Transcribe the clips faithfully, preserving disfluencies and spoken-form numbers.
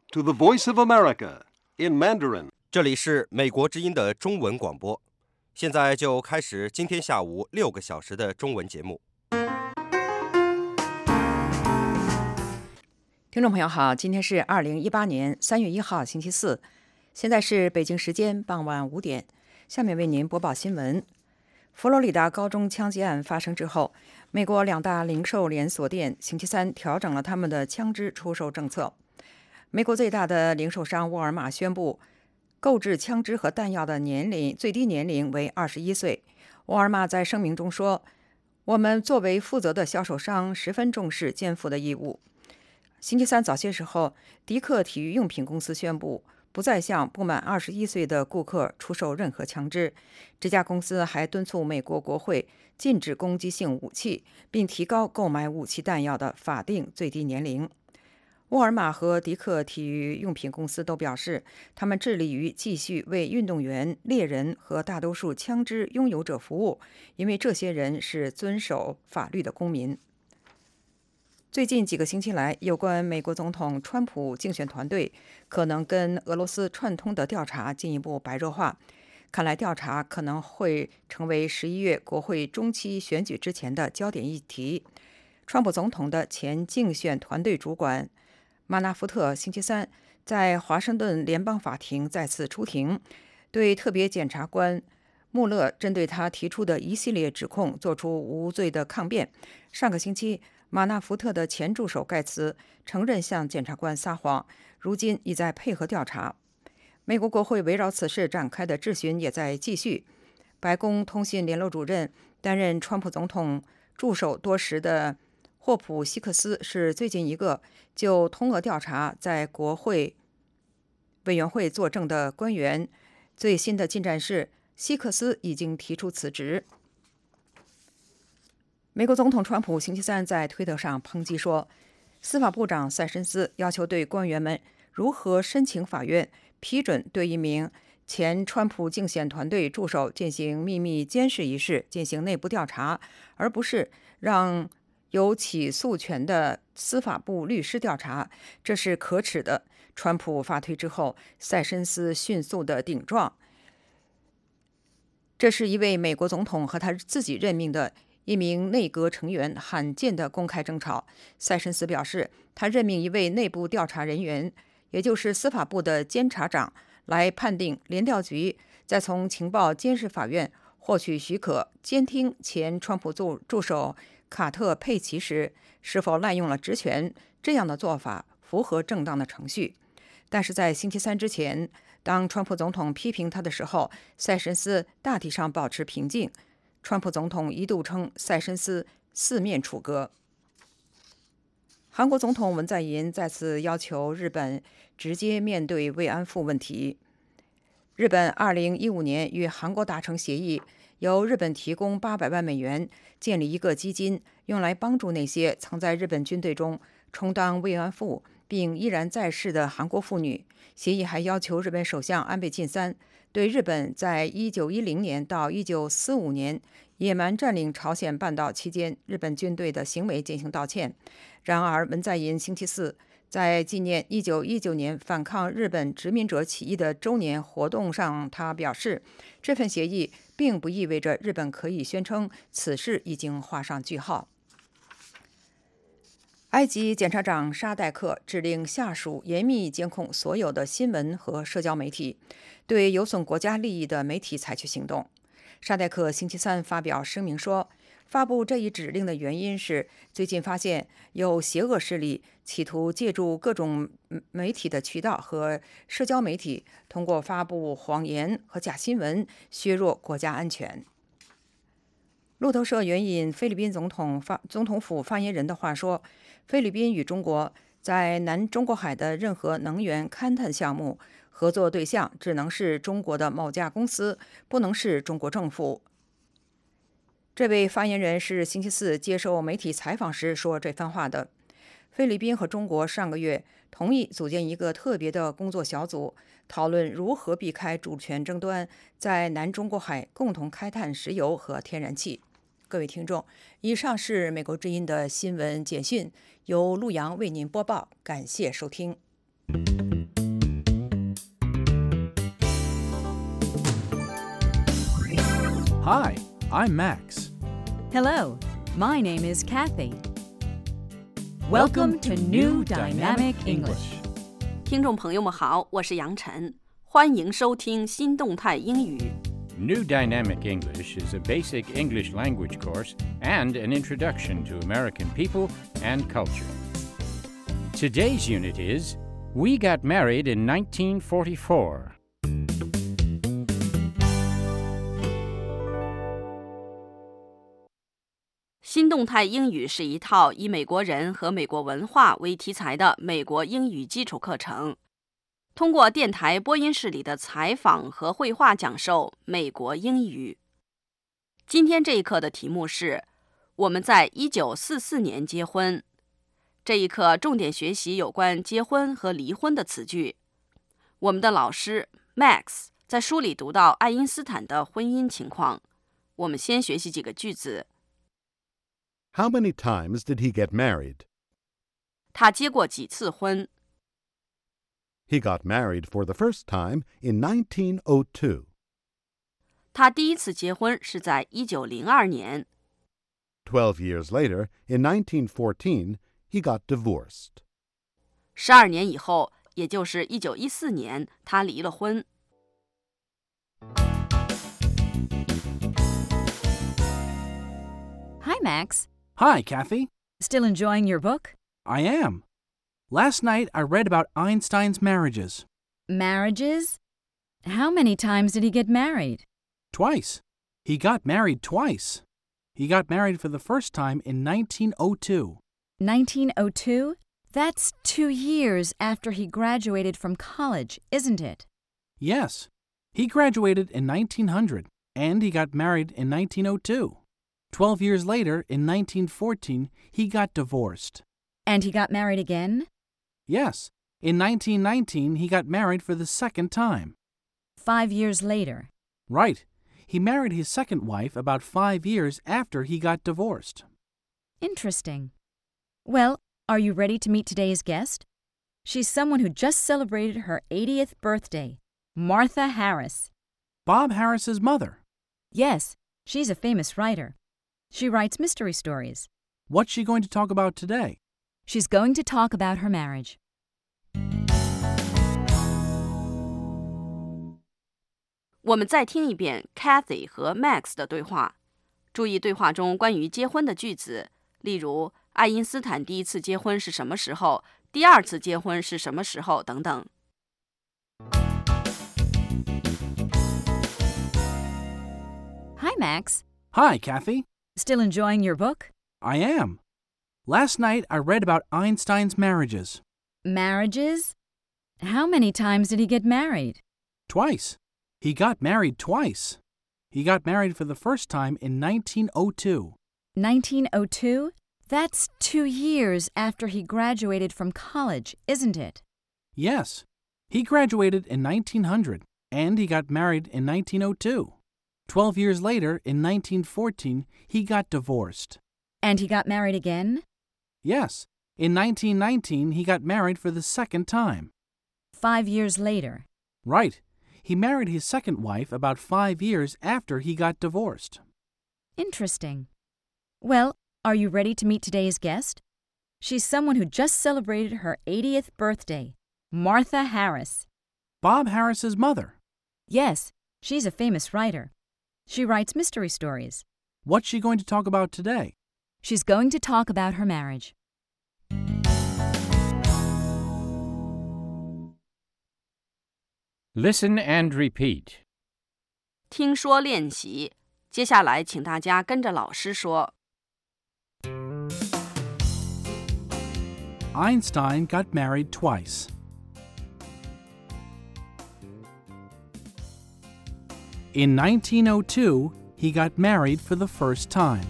to the Voice of America in Mandarin. 这里是美国之音的中文广播，现在就开始今天下午六个小时的中文节目。 听众朋友好，今天是二零一八年三月一号星期四，现在是北京时间傍晚五点，下面为您播报新闻。佛罗里达高中枪击案发生之后，美国两大零售连锁店星期三调整了他们的枪支出售政策。美国最大的零售商沃尔玛宣布，购置枪支和弹药的年龄最低年龄为二十一岁。沃尔玛在声明中说：“我们作为负责的销售商，十分重视肩负的义务。”星期三早些时候，迪克体育用品公司宣布不再向不满二十一岁的顾客出售任何枪支。这家公司还敦促美国国会禁止攻击性武器，并提高购买武器弹药的法定最低年龄。沃尔玛和迪克体育用品公司都表示，他们致力于继续为运动员、猎人和大多数枪支拥有者服务，因为这些人是遵守法律的公民。最近几个星期来，有关美国总统川普竞选团队可能跟俄罗斯串通的调查进一步白热化，看来调查可能会成为十一月国会中期选举之前的焦点议题。川普总统的前竞选团队主管马纳福特星期三在华盛顿联邦法庭再次出庭，对特别检察官穆勒针对他提出的一系列指控做出无罪的抗辩。上个星期，马纳福特的前助手盖茨承认向检察官撒谎，如今已在配合调查。美国国会围绕此事展开的质询也在继续。白宫通讯联络主任、担任川普总统助手多时的霍普希克斯是最近一个就通俄调查在国会委员会作证的官员。最新的进展是，希克斯已经提出辞职。美国总统川普星期三在推特上抨击说，司法部长塞申斯要求对官员们如何申请法院批准对一名前川普竞选团队助手进行秘密监视一事进行内部调查，而不是让有起诉权的司法部律师调查，这是可耻的。川普发推之后，塞申斯迅速的顶撞，这是一位美国总统和他自己任命的一名内阁成员罕见的公开争吵。塞申斯表示，他任命一位内部调查人员，也就是司法部的监察长，来判定联调局在从情报监视法院获取许可监听前川普助助手卡特佩奇时是否滥用了职权。这样的做法符合正当的程序。但是在星期三之前，当川普总统批评他的时候，塞申斯大体上保持平静。川普总统一度称塞申斯四面楚歌。韩国总统文在寅再次要求日本直接面对慰安妇问题。日本二零一五年与韩国达成协议，由日本提供八百万美元建立一个基金，用来帮助那些曾在日本军队中充当慰安妇并依然在世的韩国妇女。协议还要求日本首相安倍晋三对日本在一九一零年到一九四五年野蛮占领朝鲜半岛期间日本军队的行为进行道歉。然而，文在寅星期四在纪念一九一九年反抗日本殖民者起义的周年活动上，他表示，这份协议并不意味着日本可以宣称此事已经画上句号。埃及检察长沙代克指令下属严密监控所有的新闻和社交媒体，对有损国家利益的媒体采取行动。沙代克星期三发表声明说，发布这一指令的原因是最近发现有邪恶势力企图借助各种媒体的渠道和社交媒体，通过发布谎言和假新闻削弱国家安全。路透社援引菲律宾总统发总统府发言人的话说，菲律宾与中国在南中国海的任何能源勘探项目合作对象只能是中国的某家公司，不能是中国政府。这位发言人是星期四接受媒体采访时说这番话的。菲律宾和中国上个月同意组建一个特别的工作小组，讨论如何避开主权争端，在南中国海共同开探石油和天然气。各位听众，以上是美国之音的新闻简讯，由陆洋为您播报，感谢收听。 Hi, I'm Max. Hello, my name is Kathy. Welcome to New Dynamic English. 听众朋友们好，我是杨晨，欢迎收听新动态英语。 New Dynamic English is a basic English language course and an introduction to American people and culture. Today's unit is We Got Married in nineteen forty-four. 新动态英语是一套以美国人和美国文化为题材的美国英语基础课程，通过电台播音室里的采访和绘画讲授美国英语。今天这一课的题目是我们在一九四四年结婚。这一课重点学习有关结婚和离婚的词句。我们的老师 Max 在书里读到爱因斯坦的婚姻情况。我们先学习几个句子。 How many times did he get married? 他结过几次婚？ He got married for the first time in nineteen oh two. 他第一次结婚是在一九零二年。 Twelve years later, in nineteen fourteen, he got divorced. 十二年以后，也就是一九一四年，他离了婚。 Hi, Max. Hi, Kathy. Still enjoying your book? I am. Last night I read about Einstein's marriages. Marriages? How many times did he get married? Twice. He got married twice. He got married for the first time in nineteen oh two. nineteen oh two? That's two years after he graduated from college, isn't it? Yes. He graduated in nineteen hundred, and he got married in nineteen oh two. Twelve years later, in nineteen fourteen, he got divorced. And he got married again? Yes. In nineteen nineteen, he got married for the second time. Five years later. Right. He married his second wife about five years after he got divorced. Interesting. Well, are you ready to meet today's guest? She's someone who just celebrated her eightieth birthday, Martha Harris. Bob Harris's mother. Yes, she's a famous writer. She writes mystery stories. What's she going to talk about today? She's going to talk about her marriage. 我们再听一遍 Kathy 和 Max 的对话，注意对话中关于结婚的句子，例如爱因斯坦第一次结婚是什么时候，第二次结婚是什么时候等等。 Hi, Max. Hi, Kathy. Still enjoying your book? I am. Last night I read about Einstein's marriages. Marriages? How many times did he get married? Twice. He got married twice. He got married for the first time in nineteen oh two. nineteen oh two? That's two years after he graduated from college, isn't it? Yes. He graduated in nineteen hundred, and he got married in nineteen oh two. Twelve years later, in nineteen fourteen, he got divorced. And he got married again? Yes. In nineteen nineteen, he got married for the second time. Five years later. Right. He married his second wife about five years after he got divorced. Interesting. Well, are you ready to meet today's guest? She's someone who just celebrated her eightieth birthday, Martha Harris. Bob Harris's mother. Yes, she's a famous writer. She writes mystery stories. What's she going to talk about today? She's going to talk about her marriage. Listen and repeat. 听说练习，接下来请大家跟着老师说。 Einstein got married twice. In nineteen oh two, he got married for the first time.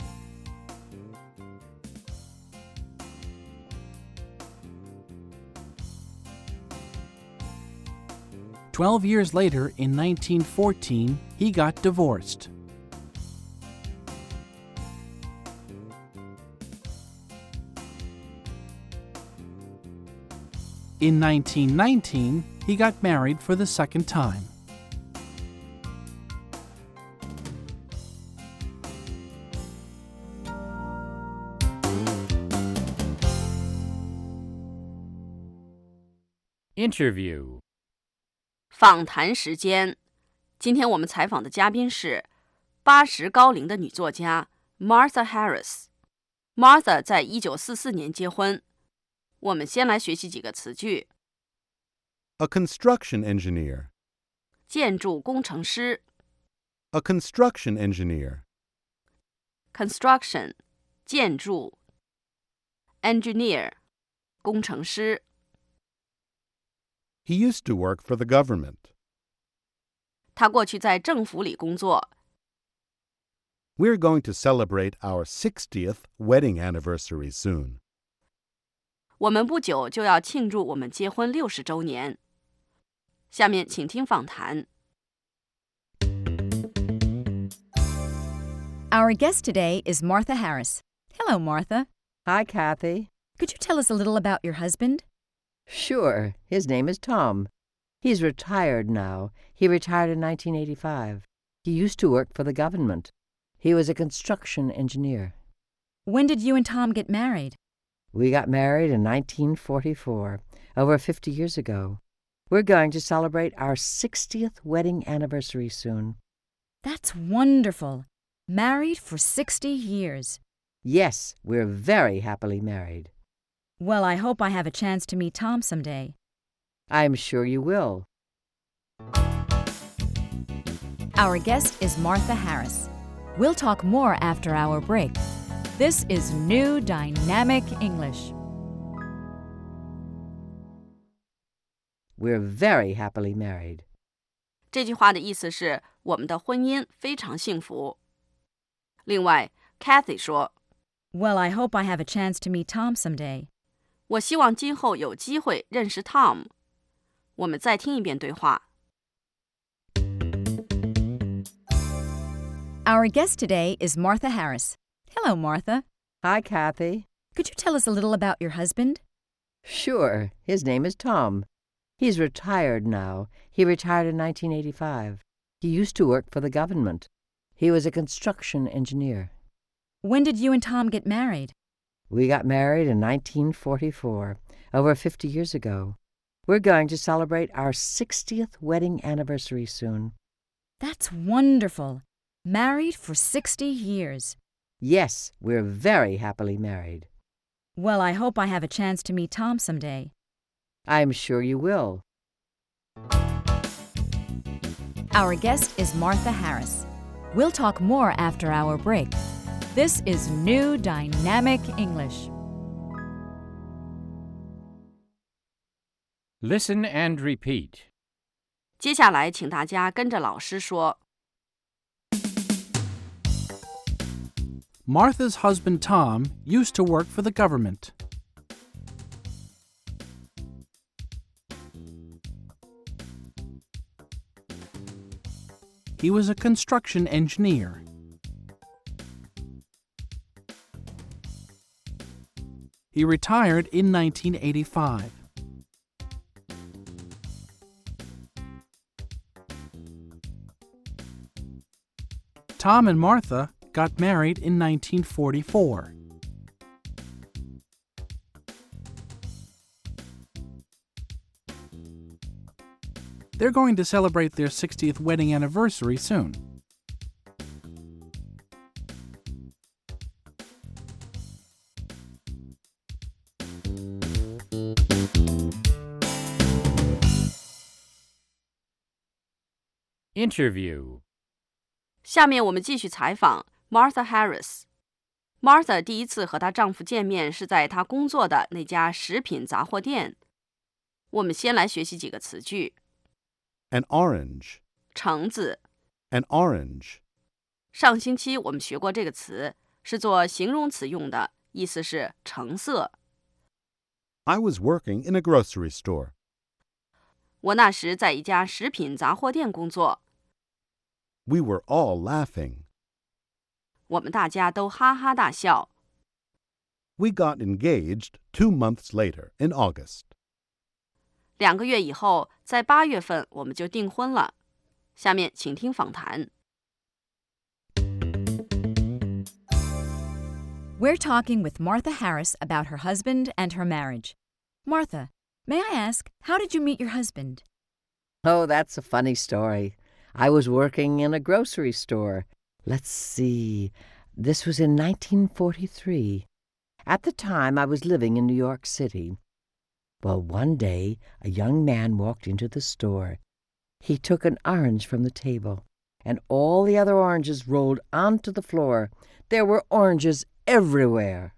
Twelve years later, in nineteen fourteen, he got divorced. In nineteen nineteen, he got married for the second time. Interview. 访谈时间。今天我们采访的嘉宾是八十高龄的女作家 Martha Harris。Martha 在一九四四年结婚。我们先来学习几个词句。 A construction engineer. 建筑工程师 A construction engineer. Construction 建筑 Engineer 工程师。 He used to work for the government. 他过去在政府里工作。 We're going to celebrate our sixtieth wedding anniversary soon. 我们不久就要庆祝我们结婚六十周年。下面请听访谈。 Our guest today is Martha Harris. Hello, Martha. Hi, Kathy. Could you tell us a little about your husband? Sure. His name is Tom. He's retired now. He retired in nineteen eighty-five. He used to work for the government. He was a construction engineer. When did you and Tom get married? We got married in nineteen forty-four, over fifty years ago. We're going to celebrate our sixtieth wedding anniversary soon. That's wonderful. Married for sixty years. Yes, we're very happily married. Well, I hope I have a chance to meet Tom someday. I'm sure you will. Our guest is Martha Harris. We'll talk more after our break. This is New Dynamic English. We're very happily married. 这句话的意思是我们的婚姻非常幸福。另外 Kathy 说 Well, I hope I have a chance to meet Tom someday. 我希望今后有机会认识 Tom。 我们再听一遍对话。 Our guest today is Martha Harris. Hello, Martha. Hi, Kathy. Could you tell us a little about your husband? Sure. His name is Tom. He's retired now. He retired in nineteen eighty-five. He used to work for the government. He was a construction engineer. When did you and Tom get married? We got married in nineteen forty-four, over fifty years ago. We're going to celebrate our sixtieth wedding anniversary soon. That's wonderful. Married for sixty years. Yes, we're very happily married. Well, I hope I have a chance to meet Tom someday. I'm sure you will. Our guest is Martha Harris. We'll talk more after our break. This is New Dynamic English. Listen and repeat. 接下来请大家跟着老师说。 Martha's husband Tom used to work for the government. He was a construction engineer. He retired in nineteen eighty-five. Tom and Martha got married in nineteen forty-four. They're going to celebrate their sixtieth wedding anniversary soon. Interview. 下面我们继续采访 Martha Harris。Martha 第一次和她丈夫见面是在她工作的那家食品杂货店。我们先来学习几个词句。 An orange. 橙子。 An orange. 上星期我们学过这个词，是做形容词用的，意思是橙色。 I was working in a grocery store. 我那时在一家食品杂货店工作。 We were all laughing. 我们大家都哈哈大笑。 We got engaged two months later in August. 两个月以后，在八月份我们就订婚了。下面请听访谈。 We're talking with Martha Harris about her husband and her marriage. Martha, May I ask, how did you meet your husband? Oh, that's a funny story. I was working in a grocery store. Let's see. This was in nineteen forty-three. At the time, I was living in New York City. Well, one day, a young man walked into the store. He took an orange from the table, and all the other oranges rolled onto the floor. There were oranges everywhere.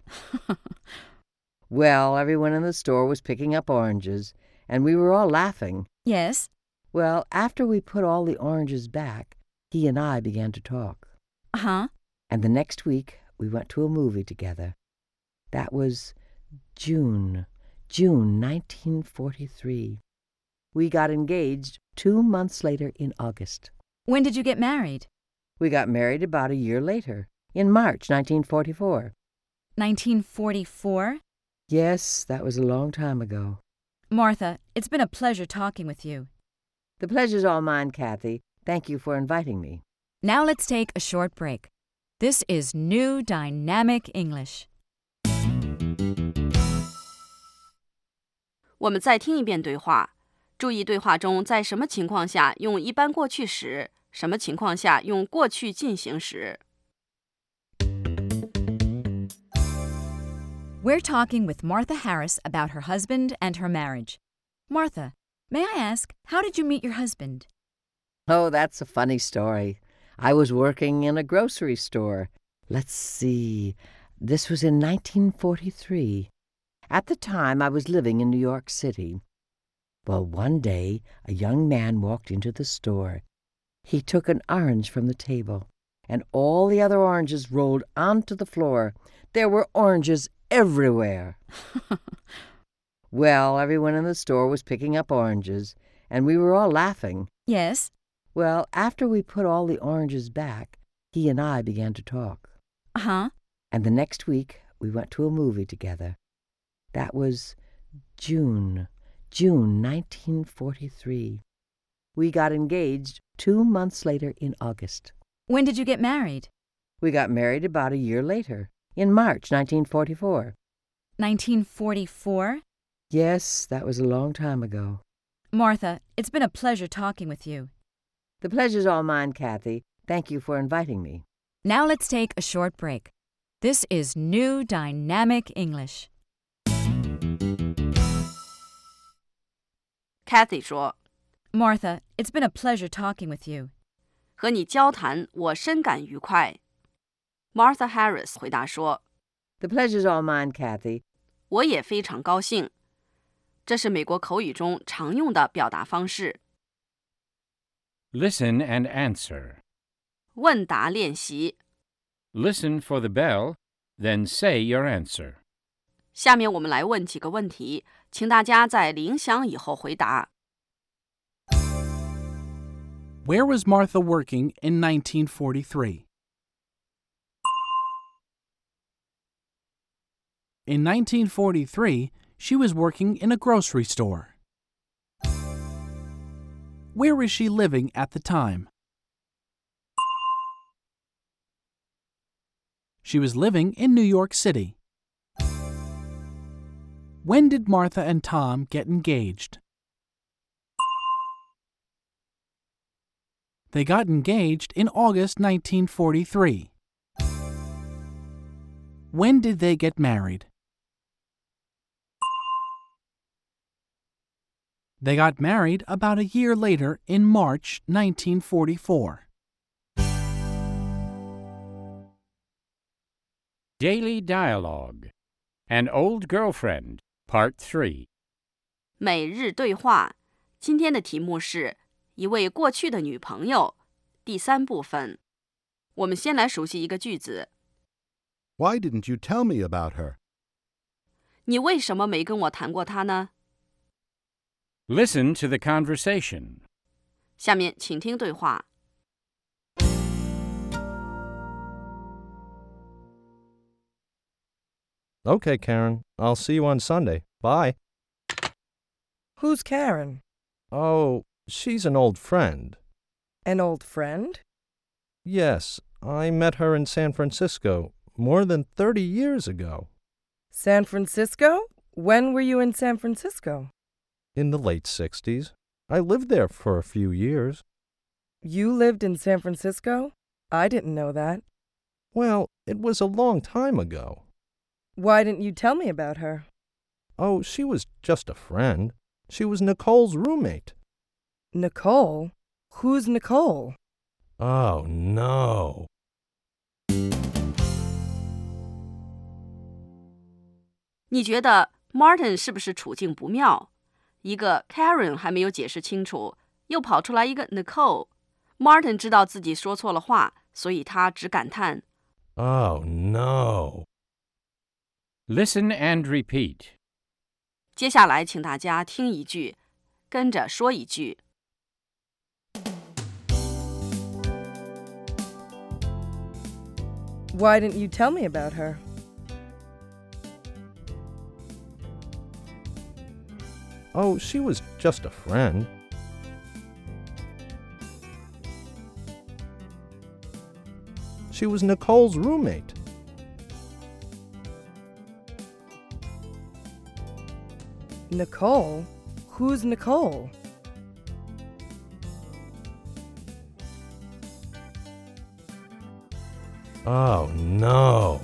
Well, everyone in the store was picking up oranges, and we were all laughing. Yes. Well, after we put all the oranges back, he and I began to talk. Uh-huh. And the next week, we went to a movie together. That was June, June nineteen forty-three. We got engaged two months later in August. When did you get married? We got married about a year later, in March nineteen forty-four. nineteen forty-four? Yes, that was a long time ago. Martha, it's been a pleasure talking with you. The pleasure's all mine, Kathy. Thank you for inviting me. Now let's take a short break. This is New Dynamic English. 我们再听一遍对话，注意对话中在什么情况下用一般过去时，什么情况下用过去进行时。 We're talking with Martha Harris about her husband and her marriage. Martha, may I ask, how did you meet your husband? Oh, that's a funny story. I was working in a grocery store. Let's see. This was in nineteen forty-three. At the time, I was living in New York City. Well, one day, a young man walked into the store. He took an orange from the table, and all the other oranges rolled onto the floor. There were oranges everywhere. Well, everyone in the store was picking up oranges, and we were all laughing. Yes. Well, after we put all the oranges back, he and I began to talk. Uh-huh. And the next week, we went to a movie together. That was June, June nineteen forty-three. We got engaged two months later in August. When did you get married? We got married about a year later, in March nineteen forty-four. nineteen forty-four? Yes, that was a long time ago. Martha, it's been a pleasure talking with you. The pleasure's all mine, Kathy. Thank you for inviting me. Now let's take a short break. This is New Dynamic English. Kathy 说 Martha, it's been a pleasure talking with you. 和你交谈，我深感愉快。Martha Harris 回答说 The pleasure's all mine, Kathy. 我也非常高兴。这是美国口语中常用的表达方式。 Listen and answer. 问答练习。 Listen for the bell, then say your answer. 下面我们来问几个问题，请大家在铃响以后回答。 Where was Martha working in nineteen forty-three? In nineteen forty-three, she was working in a grocery store. Where was she living at the time? She was living in New York City. When did Martha and Tom get engaged? They got engaged in August nineteen forty-three. When did they get married? They got married about a year later in March nineteen forty-four. Daily Dialogue. An Old Girlfriend, Part three. 每日对话，今天的题目是一位过去的女朋友，第三部分。我们先来熟悉一个句子。 Why didn't you tell me about her? 你为什么没跟我谈过她呢？ Listen to the conversation. 下面请听对话。 Okay, Karen. I'll see you on Sunday. Bye. Who's Karen? Oh, she's an old friend. An old friend? Yes, I met her in San Francisco more than thirty years ago. San Francisco? When were you in San Francisco? In the late sixties. I lived there for a few years. You lived in San Francisco? I didn't know that. Well, it was a long time ago. Why didn't you tell me about her? Oh, she was just a friend. She was Nicole's roommate. Nicole? Who's Nicole? Oh, no. 你觉得 Martin 是不是处境不妙？一个 Karen 还没有解释清楚，又跑出来一个 Nicole。Martin 知道自己说错了话，所以他只感叹 Oh, no. Listen and repeat. 接下来请大家听一句，跟着说一句。 Why didn't you tell me about her? Oh, she was just a friend. She was Nicole's roommate. Nicole? Who's Nicole? Oh, no.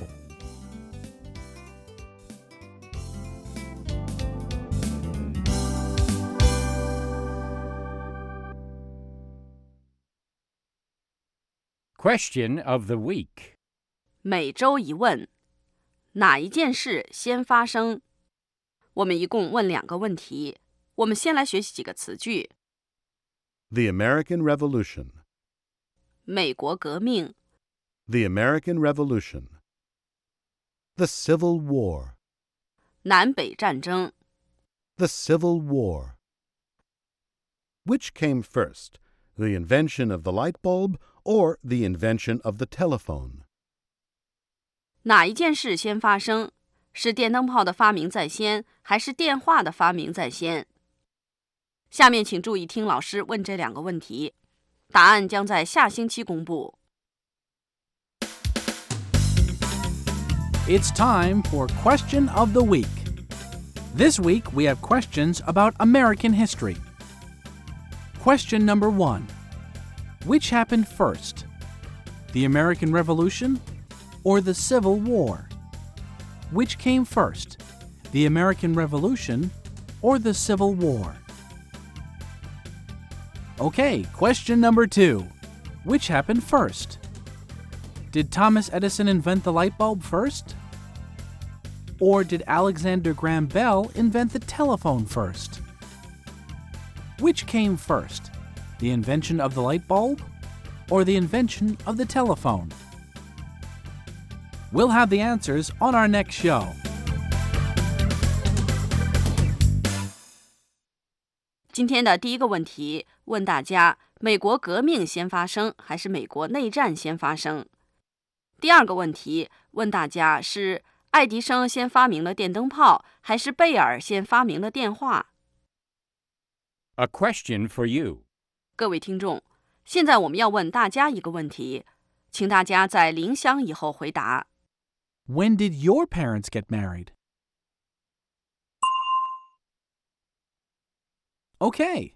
Question of the week. 每周一问，哪一件事先发生？我们一共问两个问题，我们先来学习几个词句。 The American Revolution. 美国革命， The American Revolution. The Civil War. 南北战争， The Civil War. Which came first, the invention of the light bulb or the invention of the telephone? 哪一件事先发生？是电灯泡的发明在先，还是电话的发明在先？下面请注意听老师问这两个问题，答案将在下星期公布。 It's time for Question of the Week. This week we have questions about American history. Question number one. Which happened first? The American Revolution or the Civil War? Which came first? The American Revolution or the Civil War? Okay, question number two. Which happened first? Did Thomas Edison invent the light bulb first? Or did Alexander Graham Bell invent the telephone first? Which came first? The invention of the light bulb or the invention of the telephone? We'll have the answers on our next show. 今天的第一个问题问大家：美国革命先发生，还是美国内战先发生？第二个问题问大家是爱迪生先发明了电灯泡，还是贝尔先发明了电话？ A question for you. 各位听众，现在我们要问大家一个问题，请大家在铃响以后回答。 When did your parents get married? Okay.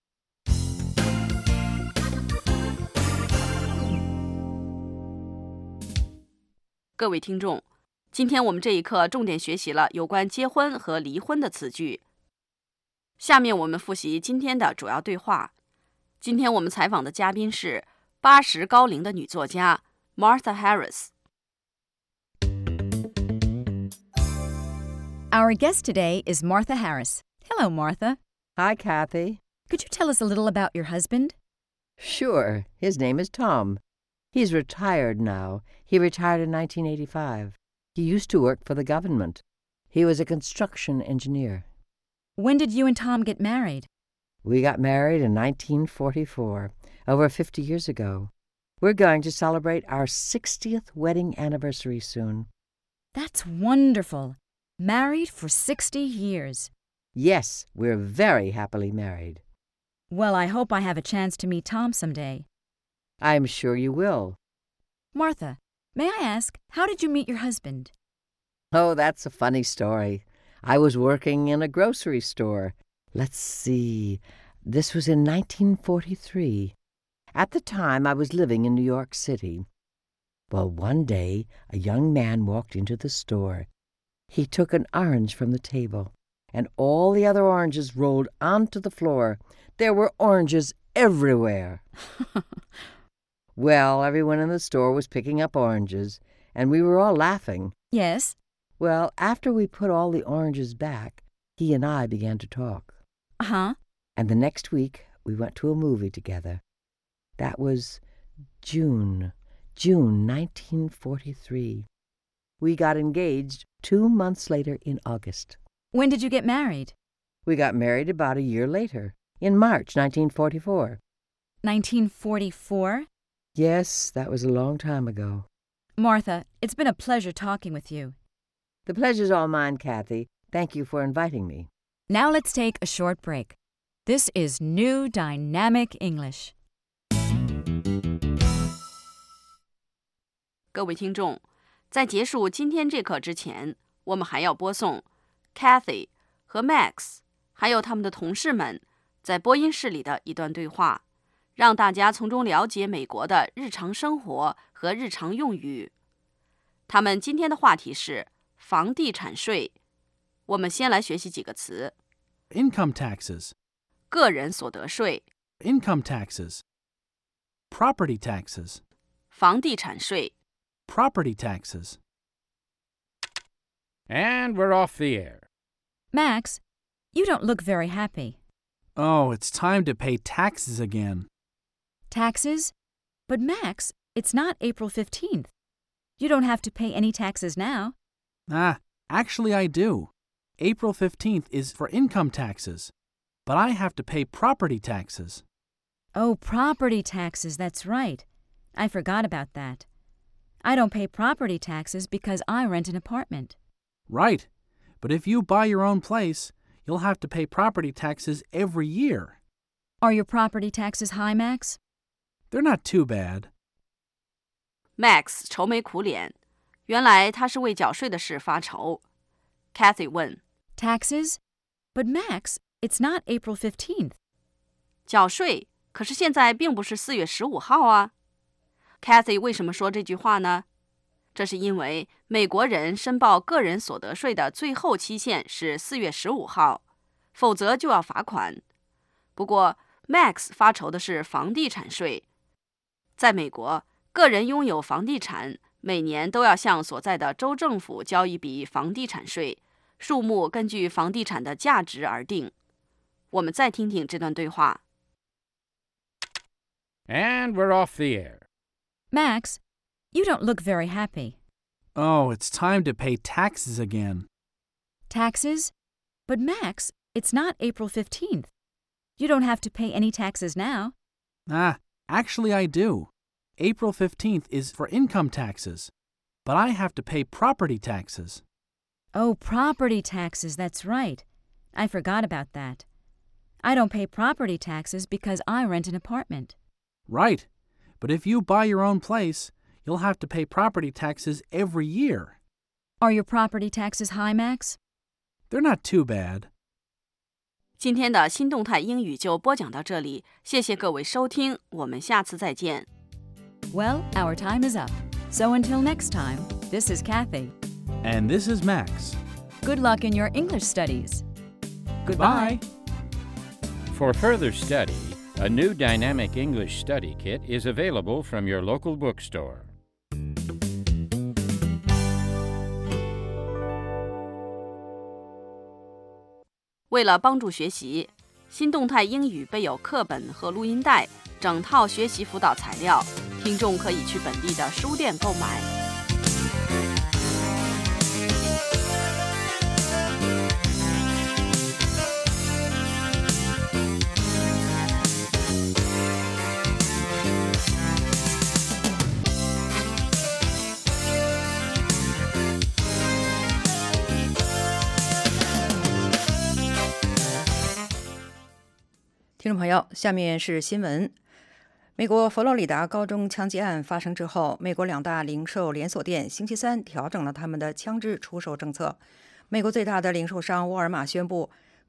各位听众，今天我们这一课重点学习了有关结婚和离婚的词句。下面我们复习今天的主要对话。今天我们采访的嘉宾是八十高龄的女作家 Martha Harris。 Our guest today is Martha Harris. Hello, Martha. Hi, Kathy. Could you tell us a little about your husband? Sure. His name is Tom. He's retired now. He retired in nineteen eighty-five. He used to work for the government. He was a construction engineer. When did you and Tom get married? We got married in nineteen forty-four, over fifty years ago. We're going to celebrate our sixtieth wedding anniversary soon. That's wonderful. Married for sixty years. Yes, we're very happily married. Well, I hope I have a chance to meet Tom someday. I'm sure you will. Martha, may I ask, how did you meet your husband? Oh, that's a funny story. I was working in a grocery store. Let's see. This was in nineteen forty-three. At the time, I was living in New York City. Well, one day, a young man walked into the store. He took an orange from the table, and all the other oranges rolled onto the floor. There were oranges everywhere. Well, everyone in the store was picking up oranges, and we were all laughing. Yes? Well, after we put all the oranges back, he and I began to talk. Uh-huh. And the next week, we went to a movie together. That was June, June nineteen forty-three. We got engaged two months later in August. When did you get married? We got married about a year later, in March nineteen forty-four. nineteen forty-four? Yes, that was a long time ago. Martha, it's been a pleasure talking with you. The pleasure's all mine, Kathy. Thank you for inviting me. Now let's take a short break. This is New Dynamic English. 各位听众，在结束今天这课之前，我们还要播送 Kathy 和 Max 还有他们的同事们在播音室里的一段对话，让大家从中了解美国的日常生活和日常用语。他们今天的话题是房地产税。我们先来学习几个词。 Income taxes. 个人所得税。 Income taxes. Property taxes. 房地产税。 Property taxes. And we're off the air. Max, you don't look very happy. Oh, it's time to pay taxes again. Taxes? But Max, it's not April fifteenth. You don't have to pay any taxes now. Ah, actually I do. April fifteenth is for income taxes, but I have to pay property taxes. Oh, property taxes, that's right. I forgot about that. I don't pay property taxes because I rent an apartment. Right, but if you buy your own place, you'll have to pay property taxes every year. Are your property taxes high, Max? They're not too bad. Max 愁眉苦脸，原来他是为缴税的事发愁。Kathy 问 Taxes? But Max, it's not April fifteenth. 缴税，可是现在并不是四月十五号啊。Kathy 为什么说这句话呢？这是因为美国人申报个人所得税的最后期限是四月十五号，否则就要罚款。不过 Max 发愁的是房地产税。在美国，个人拥有房地产，每年都要向所在的州政府交一笔房地产税，数目根据房地产的价值而定。我们再听听这段对话。 And we're off the air. Max, you don't look very happy. Oh, it's time to pay taxes again. Taxes? But Max, it's not April fifteenth. You don't have to pay any taxes now. Ah, actually I do. April fifteenth is for income taxes, but I have to pay property taxes. Oh, property taxes, that's right. I forgot about that. I don't pay property taxes because I rent an apartment. Right, but if you buy your own place, you'll have to pay property taxes every year. Are your property taxes high, Max? They're not too bad. 今天的新动态英语就播讲到这里，谢谢各位收听，我们下次再见。 Well, our time is up. So until next time, this is Kathy. And this is Max. Good luck in your English studies. Goodbye. Bye. For further study, a new dynamic English study kit is available from your local bookstore. 为了帮助学习，新动态英语备有课本和录音带，整套学习辅导材料，听众可以去本地的书店购买。 听众朋友，下面是新闻。美国佛罗里达高中枪击案发生之后，美国两大零售连锁店星期三调整了他们的枪支出售政策。美国最大的零售商沃尔玛宣布，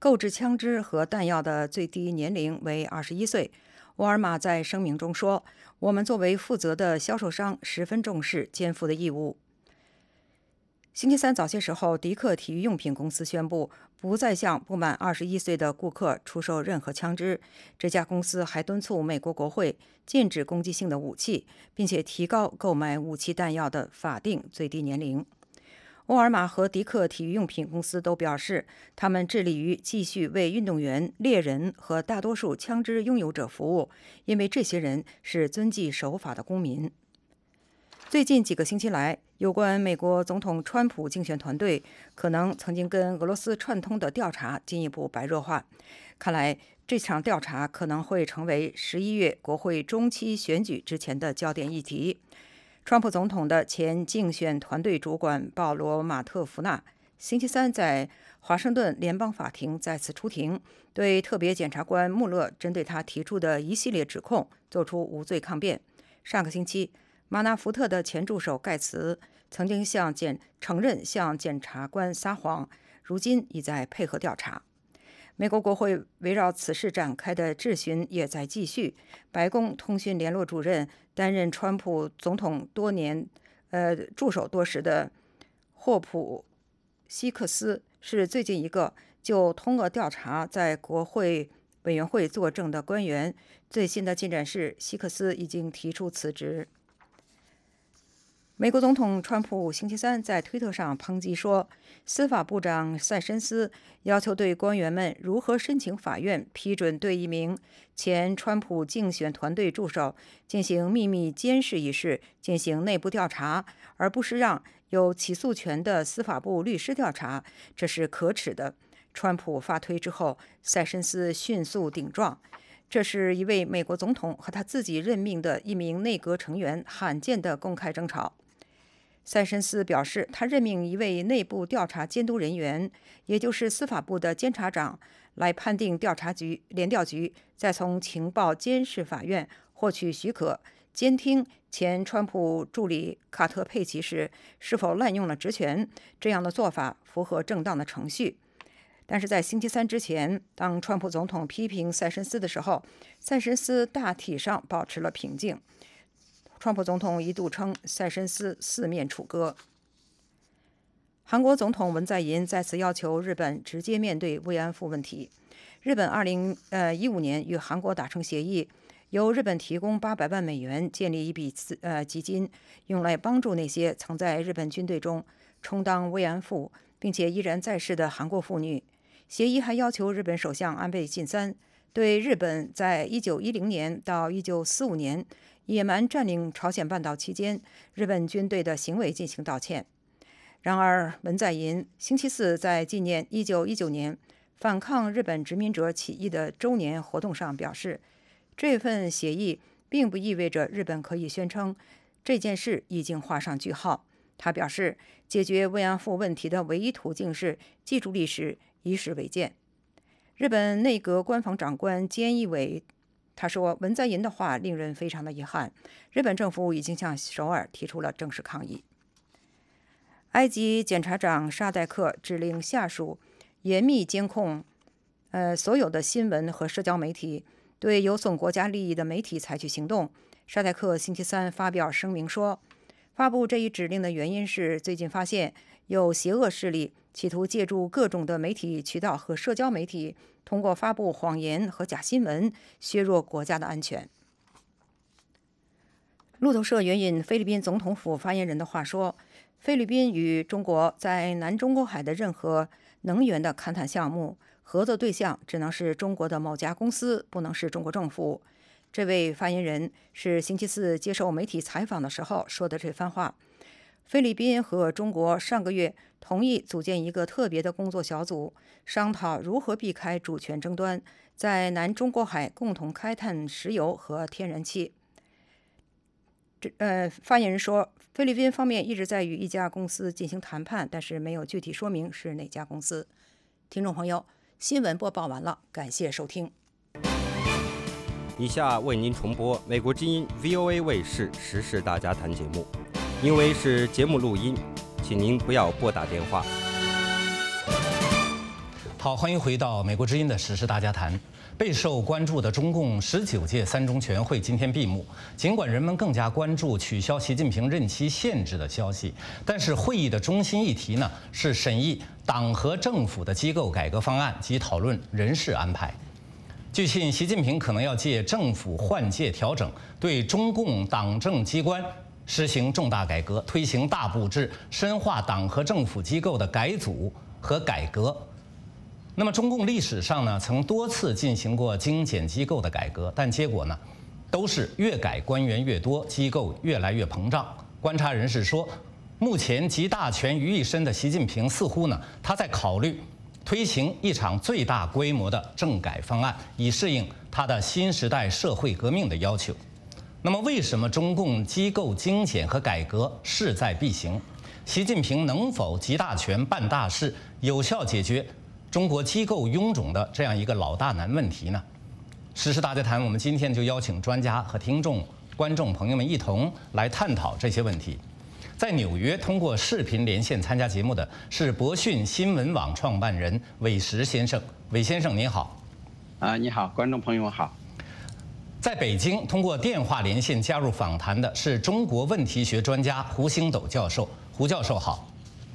购置枪支和弹药的最低年龄为二十一岁。沃尔玛在声明中说：“我们作为负责的销售商，十分重视肩负的义务。”星期三早些时候，迪克体育用品公司宣布不再向不满二十一岁的顾客出售任何枪支。这家公司还敦促美国国会禁止攻击性的武器，并且提高购买武器弹药的法定最低年龄。沃尔玛和迪克体育用品公司都表示，他们致力于继续为运动员、猎人和大多数枪支拥有者服务，因为这些人是遵纪守法的公民。最近几个星期来，有关美国总统川普竞选团队可能曾经跟俄罗斯串通的调查进一步白热化。看来，这场调查可能会成为十一月国会中期选举之前的焦点议题。川普总统的前竞选团队主管保罗·马特福纳星期三在华盛顿联邦法庭再次出庭，对特别检察官穆勒针对他提出的一系列指控作出无罪抗辩。上个星期，马纳福特的前助手盖茨曾经向检承认向检察官撒谎，如今已在配合调查。美国国会围绕此事展开的质询也在继续。白宫通讯联络主任、担任川普总统多年呃助手多时的霍普希克斯是最近一个就通俄调查在国会委员会作证的官员。最新的进展是，希克斯已经提出辞职。美国总统川普星期三在推特上抨击说，司法部长塞申斯要求对官员们如何申请法院批准对一名前川普竞选团队助手进行秘密监视一事进行内部调查，而不是让有起诉权的司法部律师调查，这是可耻的。川普发推之后，塞申斯迅速顶撞。这是一位美国总统和他自己任命的一名内阁成员罕见的公开争吵。塞申斯表示，他任命一位内部调查监督人员，也就是司法部的监察长，来判定调查局联调局再从情报监视法院获取许可，监听前川普助理卡特佩奇时是否滥用了职权。这样的做法符合正当的程序。但是在星期三之前，当川普总统批评塞申斯的时候，塞申斯大体上保持了平静。川普总统一度称塞申斯四面楚歌。韩国总统文在寅再次要求日本直接面对慰安妇问题。日本二零呃一五年与韩国达成协议，由日本提供八百万美元建立一笔呃基金，用来帮助那些曾在日本军队中充当慰安妇并且依然在世的韩国妇女。协议还要求日本首相安倍晋三对日本在一九一零年到一九四五年野蛮占领朝鲜半岛期间日本军队的行为进行道歉。然而，文在寅星期四在纪念一九一九年反抗日本殖民者起义的周年活动上表示，这份协议并不意味着日本可以宣称这件事已经画上句号。他表示，解决慰安妇问题的唯一途径是记住历史，以史为鉴。日本内阁官房长官菅义伟他说，文在寅的话令人非常的遗憾，日本政府已经向首尔提出了正式抗议。埃及检察长沙代克指令下属严密监控呃所有的新闻和社交媒体，对有损国家利益的媒体采取行动。沙代克星期三发表声明说，发布这一指令的原因是最近发现有邪恶势力企图借助各种的媒体渠道和社交媒体，通过发布谎言和假新闻削弱国家的安全。路透社援引菲律宾总统府发言人的话说，菲律宾与中国在南中国海的任何能源的勘探项目合作对象只能是中国的某家公司，不能是中国政府。这位发言人是星期四接受媒体采访的时候说的这番话。菲律宾和中国上个月同意组建一个特别的工作小组，商讨如何避开主权争端，在南中国海共同开探石油和天然气。这呃，发言人说，菲律宾方面一直在与一家公司进行谈判，但是没有具体说明是哪家公司。听众朋友，新闻播报完了，感谢收听。 以下为您重播美国之音 V O A 卫视时事大家谈节目。因为是节目录音，请您不要拨打电话。 好，欢迎回到美国之音的时事大家谈。备受关注的中共十九届三中全会今天闭幕。尽管人们更加关注取消习近平任期限制的消息，但是会议的中心议题呢是审议党和政府的机构改革方案及讨论人事安排。据信，习近平可能要借政府换届调整，对中共党政机关实行重大改革，推行大部制，深化党和政府机构的改组和改革。那么，中共历史上呢，曾多次进行过精简机构的改革，但结果呢，都是越改官员越多，机构越来越膨胀。观察人士说，目前集大权于一身的习近平，似乎呢，他在考虑推行一场最大规模的政改方案，以适应他的新时代社会革命的要求。那么，为什么中共机构精简和改革势在必行？习近平能否集大权办大事，有效解决中国机构臃肿的这样一个老大难问题呢？时事大家谈，我们今天就邀请专家和听众、观众朋友们一同来探讨这些问题。在纽约通过视频连线参加节目的是博讯新闻网创办人韦石先生。韦先生您好。 啊，你好，观众朋友们好。 在北京通过电话连线加入访谈的是中国问题学专家胡星斗教授。胡教授好。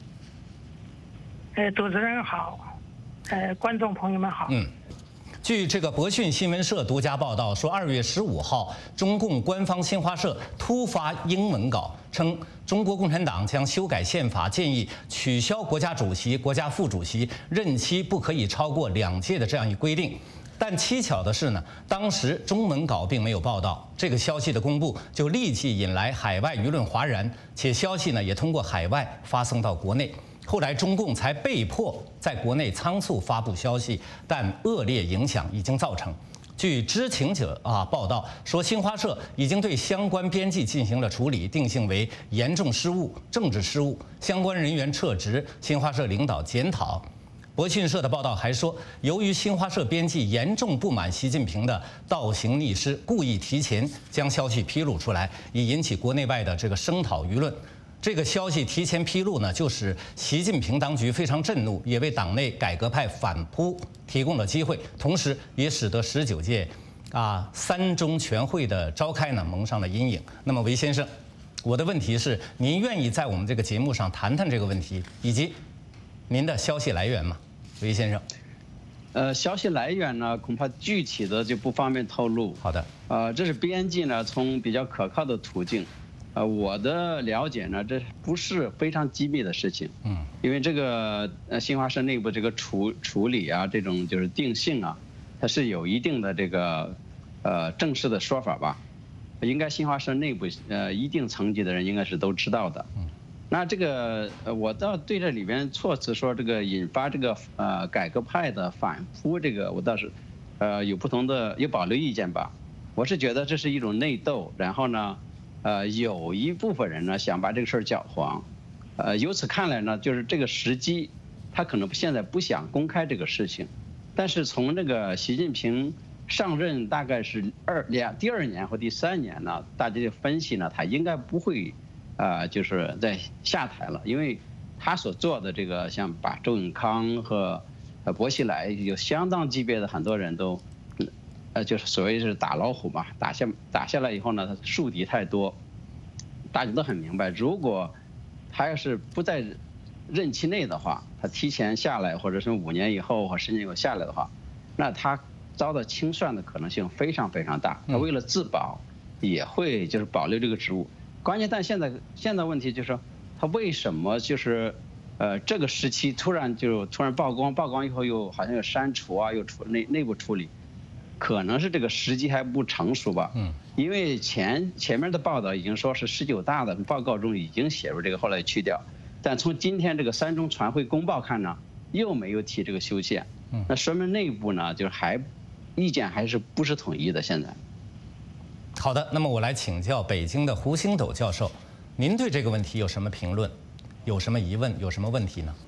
呃，主持人好。呃，观众朋友们好。 嗯，据这个博讯新闻社独家报道说，二月十五号，中共官方新华社突发英文稿称，中国共产党将修改宪法，建议取消国家主席、国家副主席任期不可以超过两届的这样一规定。但蹊跷的是呢，当时中文稿并没有报道，这个消息的公布就立即引来海外舆论哗然，且消息呢也通过海外发送到国内。后来中共才被迫在国内仓促发布消息，但恶劣影响已经造成。据知情者啊报道说，新华社已经对相关编辑进行了处理，定性为严重失误、政治失误，相关人员撤职，新华社领导检讨。博讯社的报道还说，由于新华社编辑严重不满习近平的倒行逆施，故意提前将消息披露出来，以引起国内外的这个声讨舆论。这个消息提前披露呢，就使习近平当局非常震怒，也为党内改革派反扑提供了机会，同时也使得十九届啊三中全会的召开呢蒙上了阴影。那么韦先生，我的问题是，您愿意在我们这个节目上谈谈这个问题，以及您的消息来源吗？韦先生。 呃，消息来源呢，恐怕具体的就不方便透露。 好的。 呃，这是编辑呢从比较可靠的途径。呃，我的了解呢，这不是非常机密的事情。嗯，因为这个呃新华社内部这个处处理啊，这种就是定性啊，它是有一定的这个呃正式的说法吧。应该新华社内部呃一定层级的人应该是都知道的。嗯，那这个呃我倒对这里边措辞说这个引发这个呃改革派的反扑，这个我倒是呃有不同的有保留意见吧。我是觉得这是一种内斗，然后呢。呃，有一部分人呢想把这个事儿搅黄，呃，由此看来呢，就是这个时机，他可能现在不想公开这个事情，但是从这个习近平上任大概是二两第二年或第三年呢，大家就分析呢，他应该不会，呃，就是在下台了，因为他所做的这个像把周永康和呃薄熙来有相当级别的很多人都。呃，就是所谓是打老虎嘛，打下打下来以后呢，他树敌太多，大家都很明白，如果他要是不在任期内的话，他提前下来，或者是五年以后或十年以后下来的话，那他遭到清算的可能性非常非常大。他为了自保，也会就是保留这个职务。关键，但现在现在问题就是说，他为什么就是呃这个时期突然就突然曝光，曝光以后又好像又删除啊，又处内内部处理。可能是这个时机还不成熟吧，嗯，因为前前面的报道已经说是十九大的报告中已经写入这个，后来去掉，但从今天这个三中全会公报看呢，又没有提这个修宪，嗯，那说明内部呢就是还意见还是不是统一的现在。 好的，那么我来请教北京的胡星斗教授，您对这个问题有什么评论？有什么疑问？有什么问题呢？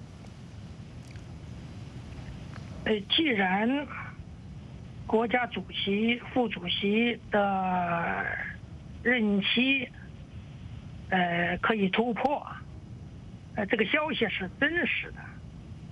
呃，既然国家主席、副主席的任期，呃，可以突破，呃，这个消息是真实的，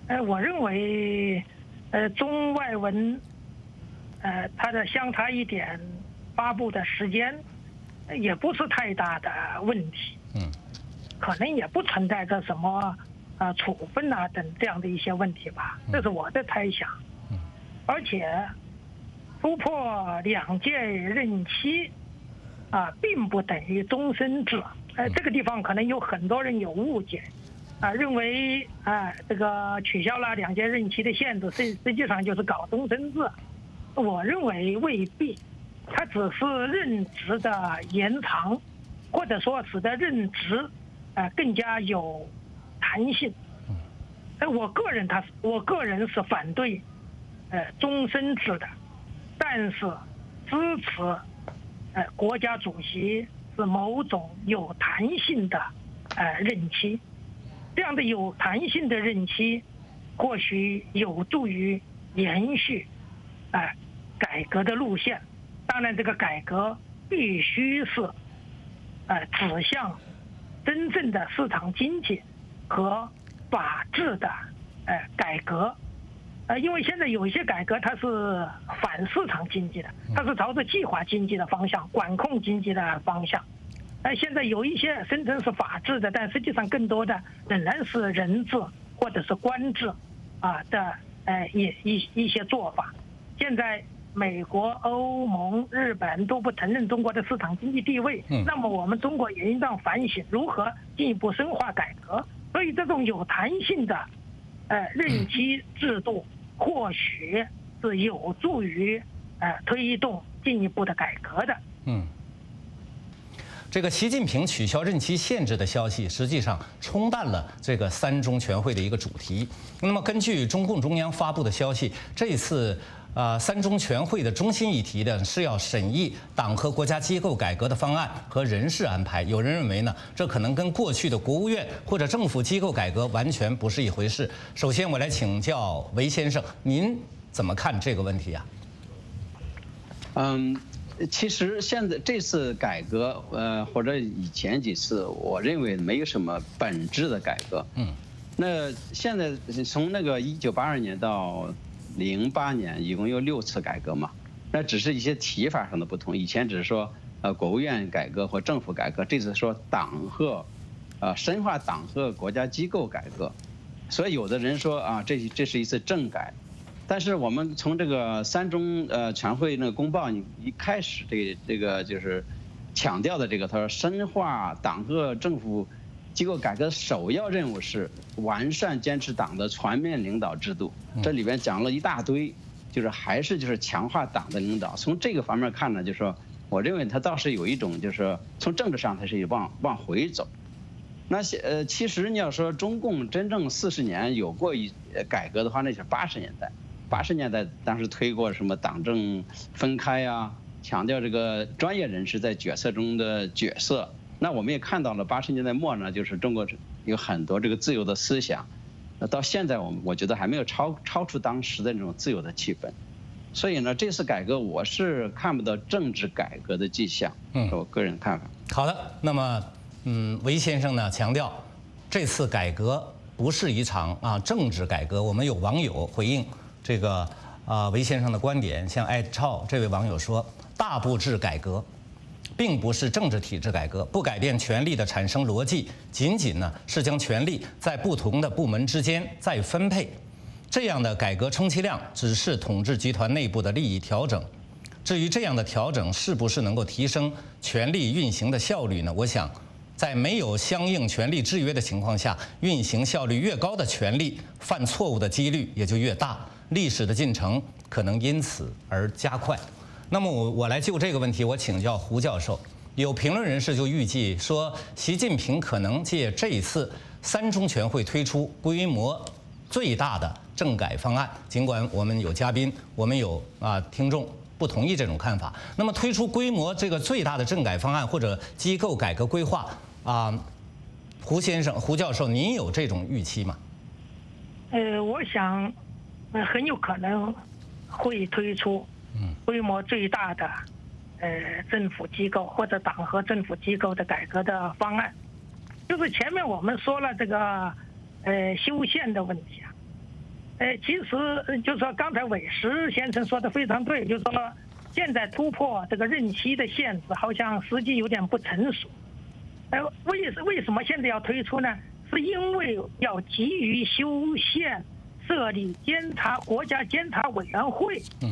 呃，我认为，呃，中外文，呃，它的相差一点发布的时间，也不是太大的问题。 嗯， 可能也不存在着什么啊、呃、处分啊等这样的一些问题吧，这是我的猜想。 嗯， 而且突破两届任期啊，并不等于终身制。呃，这个地方可能有很多人有误解。啊，认为啊，这个取消了两届任期的限制，实实际上就是搞终身制。我认为未必，它只是任职的延长，或者说使得任职啊、呃、更加有弹性。哎，我个人他我个人是反对呃终身制的，但是支持呃国家主席是某种有弹性的呃任期。这样的有弹性的任期，或许有助于延续，啊、呃，改革的路线。当然，这个改革必须是，呃，指向真正的市场经济和法治的，呃，改革。呃，因为现在有一些改革它是反市场经济的，它是朝着计划经济的方向、管控经济的方向。呃，现在有一些声称是法治的，但实际上更多的仍然是人治或者是官治啊的呃一一一些做法。现在美国、欧盟、日本都不承认中国的市场经济地位， 嗯， 那么我们中国也应当反省如何进一步深化改革。所以这种有弹性的呃任期制度，或许是有助于呃推动进一步的改革的。 嗯。这个习近平取消任期限制的消息，实际上冲淡了这个三中全会的一个主题。那么，根据中共中央发布的消息，这次啊、呃、三中全会的中心议题呢是要审议党和国家机构改革的方案和人事安排。有人认为呢，这可能跟过去的国务院或者政府机构改革完全不是一回事。首先，我来请教韦先生，您怎么看这个问题啊？ 嗯。其实现在这次改革，呃，或者以前几次，我认为没有什么本质的改革。 嗯， 那现在从那个一九八二年到零八年，一共有六次改革嘛，那只是一些提法上的不同。以前只是说呃国务院改革或政府改革，这次说党和，呃深化党和国家机构改革。所以有的人说啊，这这是一次政改。但是我们从这个三中呃全会那个公报，你一开始这个这个就是强调的这个，他说深化党和政府机构改革首要任务是完善坚持党的全面领导制度。这里边讲了一大堆，就是还是就是强化党的领导。从这个方面看呢，就是说我认为他倒是有一种就是从政治上他是往往回走。那呃其实你要说中共真正四十年有过一改革的话，那就是八十年代。八十年代当时推过什么党政分开啊，强调这个专业人士在决策中的角色。那我们也看到了八十年代末呢，就是中国有很多这个自由的思想。那到现在我们我觉得还没有超超出当时的那种自由的气氛。所以呢，这次改革我是看不到政治改革的迹象。嗯，我个人看法。 好的，那么嗯，韦先生呢强调，这次改革不是一场啊政治改革。我们有网友回应。这个啊、呃，韦先生的观点，像艾超这位网友说，大部制改革，并不是政治体制改革，不改变权力的产生逻辑，仅仅呢是将权力在不同的部门之间再分配，这样的改革充其量只是统治集团内部的利益调整。至于这样的调整是不是能够提升权力运行的效率呢？我想，在没有相应权力制约的情况下，运行效率越高的权力，犯错误的几率也就越大。历史的进程可能因此而加快。那么我我来就这个问题，我请教胡教授。有评论人士就预计说，习近平可能借这一次三中全会推出规模最大的政改方案。尽管我们有嘉宾，我们有啊听众不同意这种看法。那么推出规模这个最大的政改方案或者机构改革规划啊，胡先生、胡教授，您有这种预期吗？ 呃，我想。呃，很有可能会推出规模最大的呃政府机构或者党和政府机构的改革的方案。就是前面我们说了这个呃修宪的问题啊， 呃，其实就是说刚才韦石先生说的非常对，就是说现在突破这个任期的限制，好像时机有点不成熟。呃，为为什么现在要推出呢？是因为要急于修宪，设立监察国家监察委员会。 嗯。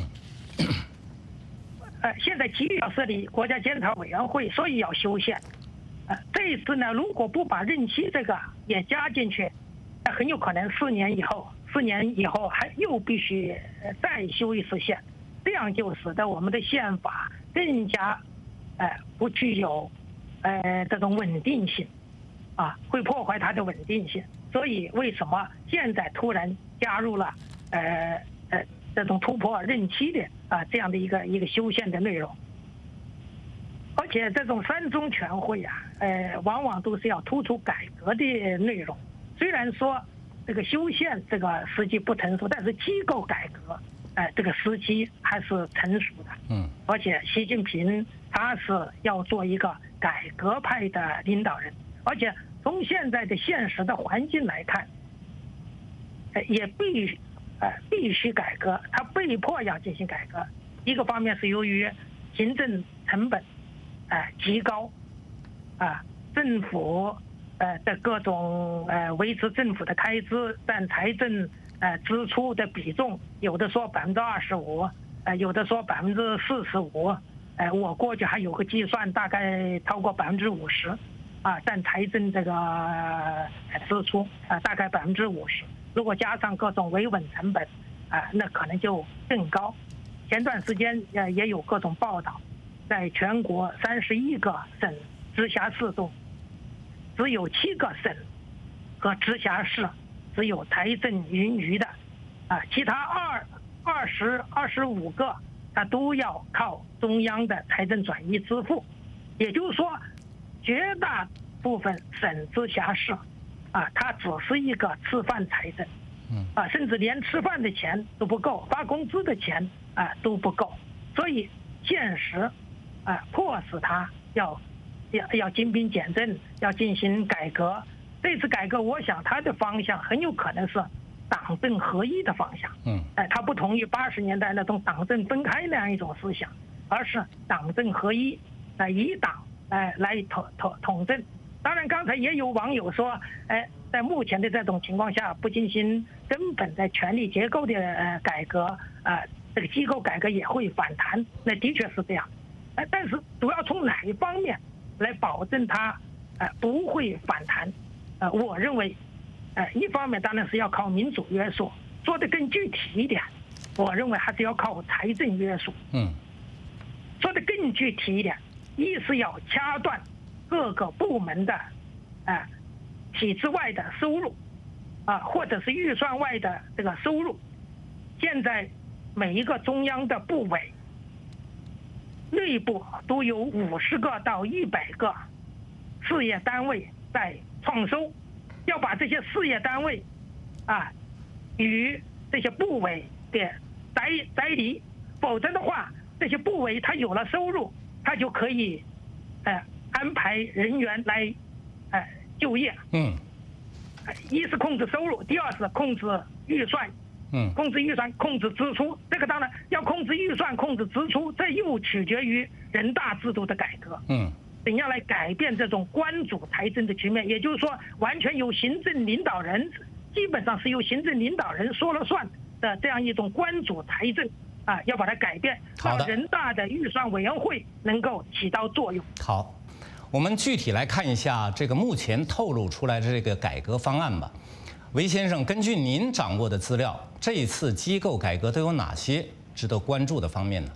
呃，现在急于要设立国家监察委员会，所以要修宪。呃，这一次呢，如果不把任期这个也加进去，那很有可能四年以后，四年以后还又必须再修一次宪，这样就使得我们的宪法更加，呃，不具有，呃，这种稳定性，啊，会破坏它的稳定性。所以为什么现在突然加入了，呃呃这种突破任期的啊这样的一个一个修宪的内容？而且这种三中全会啊，呃，往往都是要突出改革的内容。虽然说这个修宪这个时机不成熟，但是机构改革，哎、呃，这个时机还是成熟的。 嗯。而且习近平他是要做一个改革派的领导人，而且从现在的现实的环境来看，呃，也必须呃必须改革，他被迫要进行改革。一个方面是由于行政成本。呃，极高，啊，政府呃的各种呃维持政府的开支占财政呃支出的比重，有的说百分之二十五，呃，有的说百分之四十五，呃，我过去还有个计算，大概超过百分之五十，啊，占财政这个支出啊、呃，大概百分之五十。如果加上各种维稳成本，啊、呃，那可能就更高。前段时间呃也有各种报道。在全国三十一个省直辖市中，只有七个省和直辖市只有财政盈余的，啊，其他二二十二十五个，它都要靠中央的财政转移支付。也就是说，绝大部分省直辖市，啊，它只是一个吃饭财政，啊，甚至连吃饭的钱都不够，发工资的钱啊都不够，所以现实。啊，迫使他要要要精兵简政，要进行改革。这次改革，我想他的方向很有可能是党政合一的方向。 嗯， 哎，他不同于八十年代那种党政分开那样一种思想，而是党政合一，呃，以党哎、呃、来统统统政。当然，刚才也有网友说，哎，在目前的这种情况下，不进行根本的权力结构的呃改革，啊、呃，这个机构改革也会反弹。那的确是这样。哎，但是主要从哪一方面来保证它，呃，不会反弹？呃，我认为，呃，一方面当然是要靠民主约束，说的更具体一点，我认为还是要靠财政约束。 嗯， 说的更具体一点，一是要掐断各个部门的，啊、呃，体制外的收入，啊、呃，或者是预算外的这个收入。现在每一个中央的部委。内部都有五十个到一百个事业单位在创收，要把这些事业单位啊与这些部委的摘摘离，否则的话，这些部委它有了收入，它就可以呃安排人员来呃就业。 嗯， 一是控制收入，第二是控制预算。 嗯， 控制预算，控制支出，这个当然要控制预算，控制支出，这又取决于人大制度的改革。 嗯， 怎样来改变这种官主财政的局面？也就是说，完全由行政领导人，基本上是由行政领导人说了算的这样一种官主财政啊，要把它改变，让人大的预算委员会能够起到作用。 好，我们具体来看一下这个目前透露出来的这个改革方案吧。韦先生，根据您掌握的资料，这一次机构改革都有哪些值得关注的方面呢？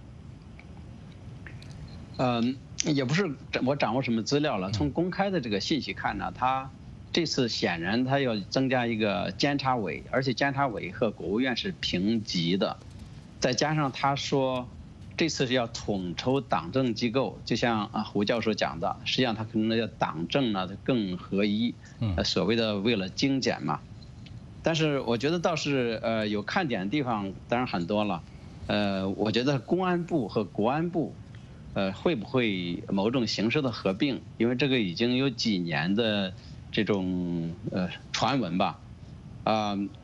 嗯，也不是我掌握什么资料了。从公开的这个信息看呢，他这次显然他要增加一个监察委，而且监察委和国务院是平级的，再加上他说这次是要统筹党政机构，就像啊胡教授讲的，实际上他可能要党政呢更合一，呃，所谓的为了精简嘛。但是我觉得倒是呃有看点的地方，当然很多了。呃，我觉得公安部和国安部，呃，会不会某种形式的合并？因为这个已经有几年的这种呃传闻吧。啊、呃，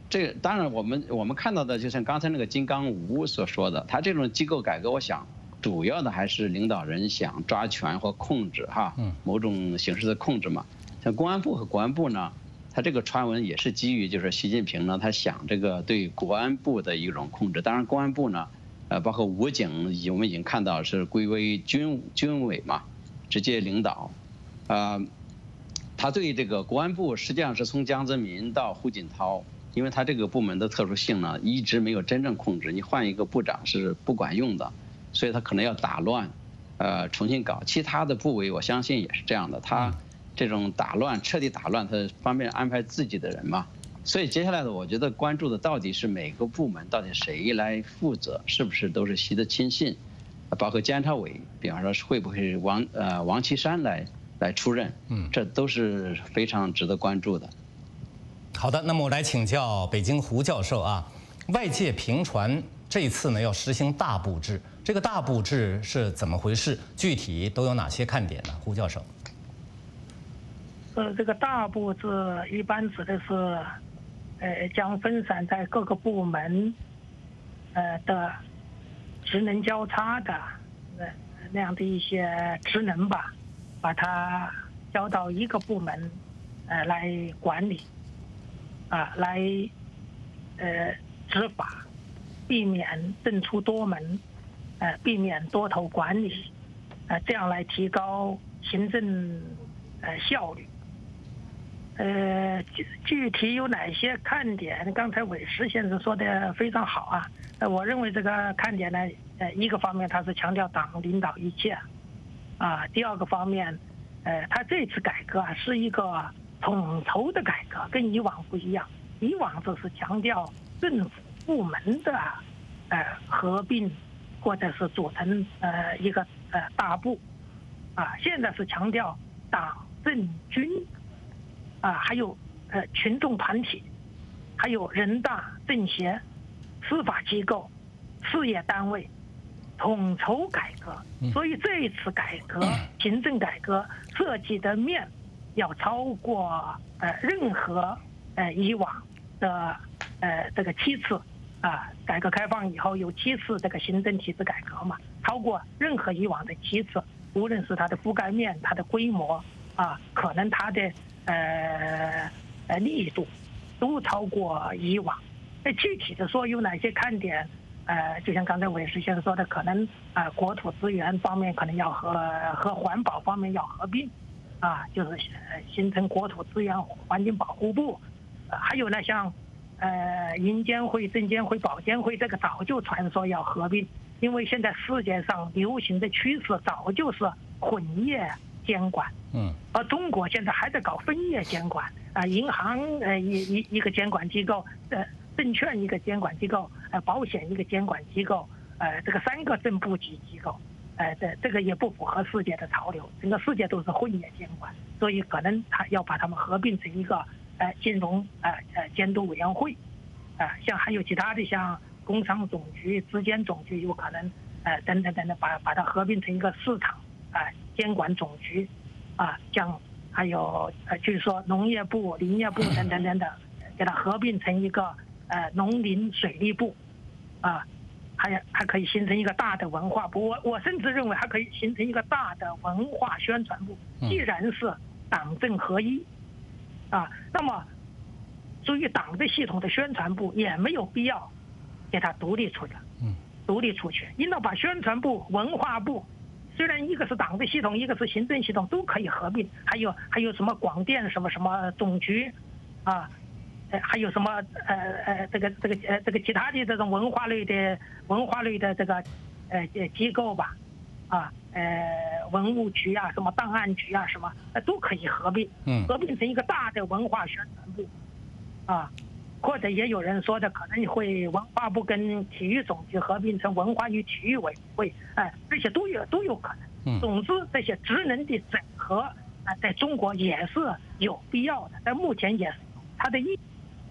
这个当然我们我们看到的，就像刚才那个金刚吴所说的，他这种机构改革，我想主要的还是领导人想抓权或控制哈，某种形式的控制嘛。像公安部和国安部呢，他这个传闻也是基于就是习近平呢，他想这个对国安部的一种控制。当然公安部呢，呃，包括武警，我们已经看到是归为军军委嘛，直接领导，啊、呃，他对这个国安部实际上是从江泽民到胡锦涛。因为他这个部门的特殊性呢，一直没有真正控制，你换一个部长是不管用的，所以他可能要打乱，呃，重新搞。其他的部委我相信也是这样的，他这种打乱、彻底打乱，他方便安排自己的人嘛。所以接下来的，我觉得关注的到底是每个部门到底谁来负责，是不是都是习的亲信，包括监察委，比方说会不会王呃王岐山来来出任，嗯，这都是非常值得关注的。 好的，那么我来请教北京胡教授啊，外界频传这一次呢要实行大部制，这个大部制是怎么回事？具体都有哪些看点呢？胡教授。 呃，这个大部制一般指的是，呃，将分散在各个部门，呃的职能交叉的呃那样的一些职能吧，把它交到一个部门，呃来管理。啊，来，呃，执法，避免政出多门，呃，避免多头管理，呃，这样来提高行政呃效率。呃，具具体有哪些看点？刚才韦石先生说的非常好啊。呃，我认为这个看点呢，呃，一个方面它是强调党领导一切，啊，第二个方面，呃，它这次改革啊是一个统筹的改革，跟以往不一样。以往这是强调政府部门的呃合并，或者是组成呃一个呃大部，啊，现在是强调党政军，啊，还有呃群众团体，还有人大政协、司法机构、事业单位，统筹改革。所以这一次改革，行政改革涉及的面要超过呃任何呃以往的呃这个七次啊，改革开放以后有七次这个行政体制改革嘛，超过任何以往的七次，无论是它的覆盖面、它的规模啊，可能它的呃呃力度都超过以往。那具体的说有哪些看点？呃，就像刚才韦石先生说的，可能啊、呃、国土资源方面可能要和和环保方面要合并，啊，就是形成国土资源环境保护部。呃、还有呢，像呃银监会、证监会、保监会，这个早就传说要合并，因为现在世界上流行的趋势早就是混业监管，嗯，而中国现在还在搞分业监管啊、呃，银行呃一一一个监管机构，呃。证券一个监管机构，呃，保险一个监管机构，呃，这个三个正部级机构，呃，这这个也不符合世界的潮流，整个世界都是混业监管，所以可能他要把他们合并成一个呃金融呃呃监督委员会，啊、呃，像还有其他的像工商总局、资监总局，有可能呃等等等等把把它合并成一个市场啊、呃、监管总局，啊、呃，像还有呃据说农业部、林业部等等等等，给它合并成一个。呃，农林水利部，啊，还还可以形成一个大的文化部。我我甚至认为还可以形成一个大的文化宣传部。既然是党政合一，啊，那么属于党的系统的宣传部也没有必要给它独立出去，嗯，独立出去，应当把宣传部、文化部，虽然一个是党的系统，一个是行政系统，都可以合并。还有还有什么广电什么什么总局，啊。呃，还有什么呃呃，这个这个呃这个其他的这种文化类的文化类的这个呃机构吧，啊呃文物局啊，什么档案局啊，什么呃都可以合并，嗯，合并成一个大的文化宣传部，啊，或者也有人说的可能会文化部跟体育总局合并成文化与体育委员会，哎、呃，这些都有都有可能。总之，这些职能的整合啊、呃，在中国也是有必要的，在目前也是它的意义。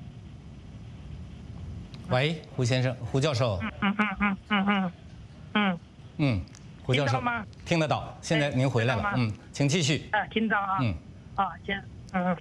喂，胡先生，胡教授。 嗯嗯嗯嗯嗯嗯嗯嗯，胡教授， 听到吗？ 听得到。现在您回来了，嗯，请继续。 啊，听到啊。嗯。啊，先嗯，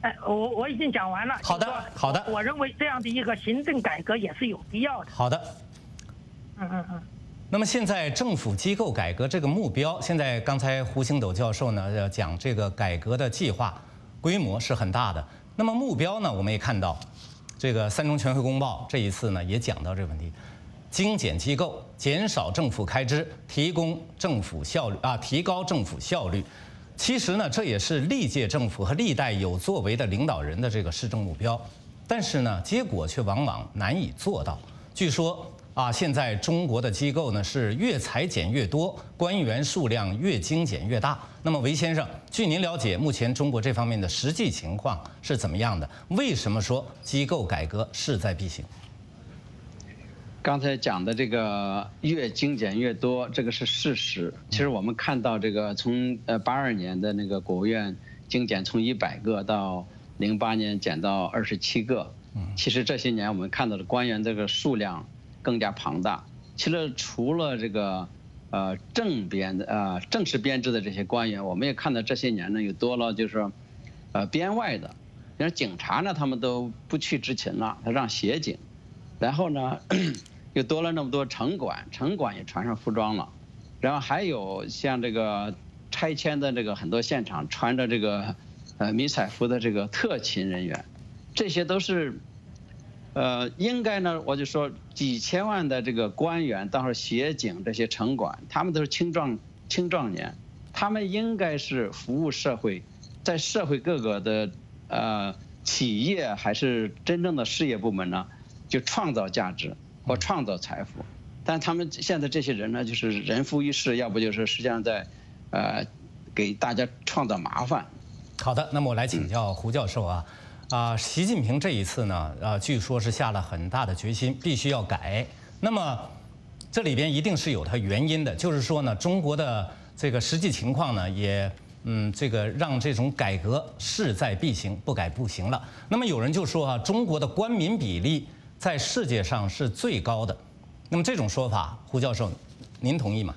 哎，我我已经讲完了。 好的，好的。 我认为这样的一个行政改革也是有必要的。 好的。 嗯嗯嗯。 那么现在政府机构改革这个目标，现在刚才胡星斗教授呢要讲这个改革的计划规模是很大的。那么目标呢，我们也看到，这个三中全会公报这一次呢也讲到这个问题，精简机构，减少政府开支，提供政府效率啊，提高政府效率。其实呢，这也是历届政府和历代有作为的领导人的这个施政目标，但是呢，结果却往往难以做到。据说啊，现在中国的机构呢是越裁减越多，官员数量越精简越大。那么韦先生，据您了解，目前中国这方面的实际情况是怎么样的？为什么说机构改革势在必行？ 刚才讲的这个越精简越多，这个是事实。其实我们看到这个从呃八二年的那个国务院精简从一百个到零八年减到二十七个，其实这些年我们看到的官员这个数量更加庞大。其实除了这个呃正编的呃正式编制的这些官员，我们也看到这些年呢又多了就是呃编外的，像警察呢他们都不去执勤了，他让协警，然后呢。又多了那么多城管，城管也穿上服装了，然后还有像这个拆迁的这个很多现场穿着这个呃迷彩服的这个特勤人员，这些都是呃应该呢，我就说几千万的这个官员，到时候协警这些城管，他们都是青壮青壮年，他们应该是服务社会，在社会各个的呃企业还是真正的事业部门呢，就创造价值。或创造财富，但他们现在这些人呢，就是人浮于事，要不就是实际上在，呃，给大家创造麻烦。 好的，那么我来请教胡教授啊，啊，习近平这一次呢，呃，据说是下了很大的决心，必须要改。那么这里边一定是有它原因的，就是说呢，中国的这个实际情况呢，也嗯，这个让这种改革势在必行，不改不行了。那么有人就说啊，中国的官民比例在世界上是最高的，那么这种说法，胡教授，您同意吗？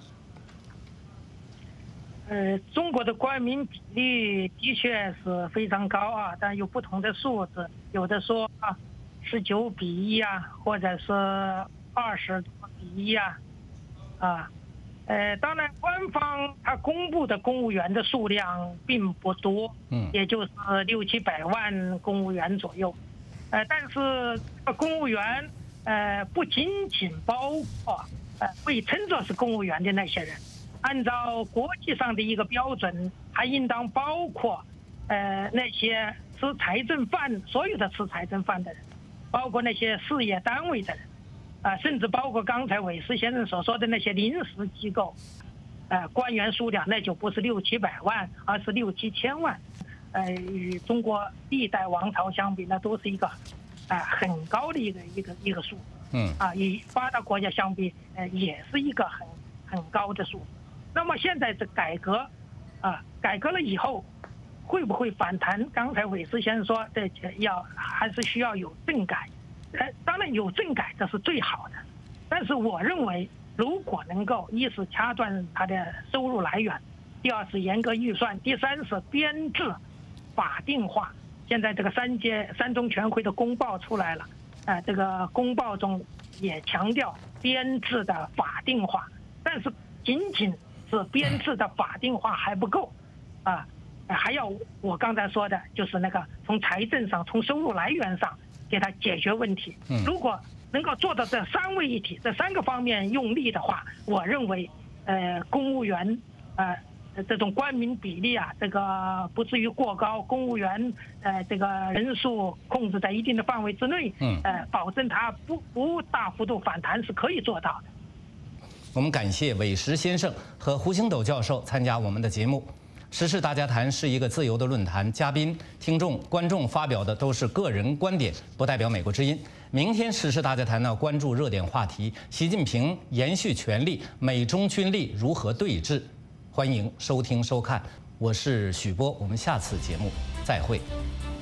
呃，中国的官民比例的确是非常高啊，但有不同的数字，有的说啊十九比一啊，或者是二十比一啊，啊，呃，当然官方它公布的公务员的数量并不多，嗯，也就是六七百万公务员左右。呃，但是公务员，呃，不仅仅包括呃被称作是公务员的那些人，按照国际上的一个标准，还应当包括呃那些吃财政饭，所有的吃财政饭的人，包括那些事业单位的人，啊、呃，甚至包括刚才韦斯先生所说的那些临时机构，呃，官员数量那就不是六七百万，而是六七千万。呃，与中国历代王朝相比，那都是一个，啊、呃，很高的一个一个一个数。嗯。啊，与发达国家相比，呃，也是一个很很高的数。那么现在这改革，啊、呃，改革了以后，会不会反弹？刚才韦斯先生说，这要还是需要有政改。呃，当然有政改这是最好的，但是我认为，如果能够一是掐断它的收入来源，第二是严格预算，第三是编制法定化。现在这个三届三中全会的公报出来了，呃，这个公报中也强调编制的法定化，但是仅仅是编制的法定化还不够，啊、呃，还要我刚才说的，就是那个从财政上、从收入来源上给它解决问题。如果能够做到这三位一体，这三个方面用力的话，我认为，呃，公务员，呃。这种官民比例啊，这个不至于过高，公务员呃这个人数控制在一定的范围之内，嗯，呃，保证它不不大幅度反弹是可以做到的。 我们感谢韦石先生和胡星斗教授参加我们的节目。时事大家谈是一个自由的论坛，嘉宾、听众、观众发表的都是个人观点，不代表美国之音。明天时事大家谈呢，关注热点话题：习近平延续权力，美中军力如何对峙？欢迎收听收看，我是许波，我们下次节目再会。